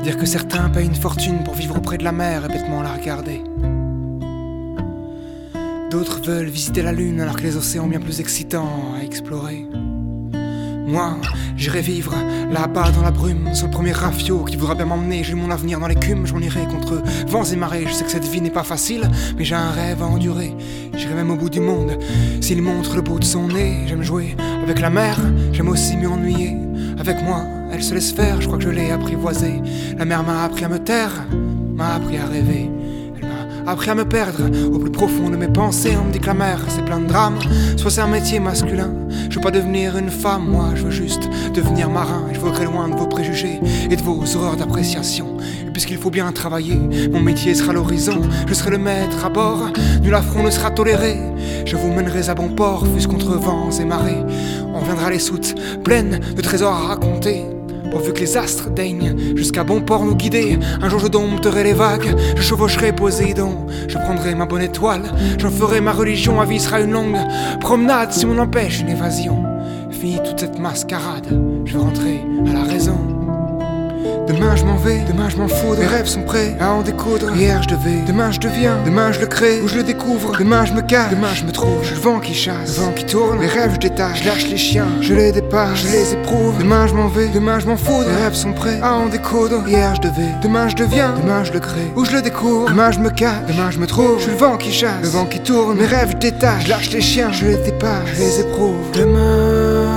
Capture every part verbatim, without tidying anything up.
Dire que certains payent une fortune pour vivre auprès de la mer et bêtement la regarder. D'autres veulent visiter la lune alors que les océans bien plus excitants à explorer. Moi, j'irai vivre là-bas dans la brume, sur le premier rafio qui voudra bien m'emmener. J'ai mon avenir dans l'écume, j'en irai contre vents et marées. Je sais que cette vie n'est pas facile, mais j'ai un rêve à endurer. J'irai même au bout du monde, s'il montre le bout de son nez. J'aime jouer avec la mer, j'aime aussi m'ennuyer. Avec moi, elle se laisse faire, je crois que je l'ai apprivoisée. La mer m'a appris à me taire, m'a appris à rêver. Appris à me perdre au plus profond de mes pensées. On me dit que la mer c'est plein de drames, soit c'est un métier masculin. Je veux pas devenir une femme, moi je veux juste devenir marin. Et je voudrais loin de vos préjugés et de vos horreurs d'appréciation. Et puisqu'il faut bien travailler, mon métier sera l'horizon. Je serai le maître à bord, nul affront ne sera toléré. Je vous mènerai à bon port, fût-ce contre vents et marées. On reviendra les soutes pleines de trésors à raconter, pourvu que les astres daignent jusqu'à bon port nous guider. Un jour je dompterai les vagues, je chevaucherai Poséidon. Je prendrai ma bonne étoile, j'en ferai ma religion. Ma vie sera une longue promenade si on empêche une évasion. Fini toute cette mascarade, je veux rentrer à la raison. Demain je m'en vais, demain je m'en fous. Mes rêves sont prêts à en découdre. Hier je devais, demain je deviens, demain je le crée ou je le découvre. Demain je me cache, demain je me trouve. Je le vent qui chasse, le vent qui tourne. Les rêves je détache, je lâche les chiens, je les dépasse, je les éprouve. Demain je m'en vais, demain je m'en fous. Mes rêves sont prêts à en découdre. Hier je devais, demain je deviens, demain je le crée ou je le découvre. Demain je me cache, demain je me trouve. Je suis le vent qui chasse, le vent qui tourne. Mes rêves je détache, je lâche les chiens, je les dépasse, je les éprouve. Demain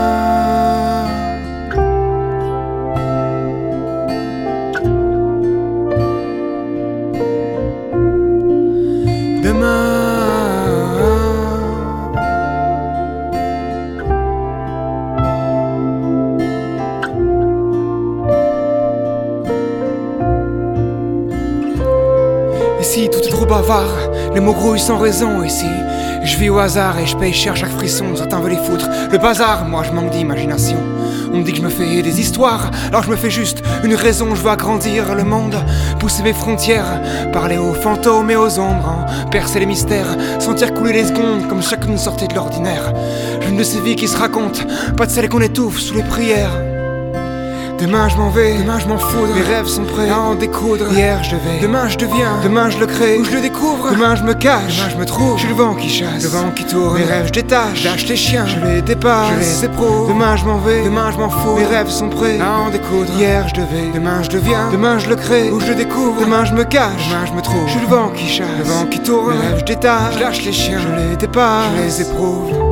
Ici tout est trop bavard, les mots grouillent sans raison. Ici je vis au hasard et je paye cher chaque frisson. Certains veulent y foutre le bazar, moi je manque d'imagination. On me dit que je me fais des histoires, alors je me fais juste une raison. Je veux agrandir le monde, pousser mes frontières, parler aux fantômes et aux ombres, en percer les mystères, sentir couler les secondes comme chacune sortait de l'ordinaire. L'une de ces vies qui se racontent, pas de celle qu'on étouffe sous les prières. Demain je m'en vais, demain je m'en fous. Mes rêves sont prêts à en découdre. Hier je devais, demain je deviens, demain je le crée ou je le découvre. Demain je me cache, demain je me trouve. Je suis le vent qui chasse, le vent qui tourne. Mes rêves je détache, je lâche les chiens, je les dépasse, je les éprouve. Demain je m'en vais, demain je m'en fous. Mes rêves sont prêts à en découdre. Hier je devais, demain je deviens, demain je le crée ou je le découvre. Demain je me cache, demain je me trouve. Je suis le vent qui chasse, le vent qui tourne. Mes rêves je détache, je lâche les chiens, je les dépasse, je les éprouve.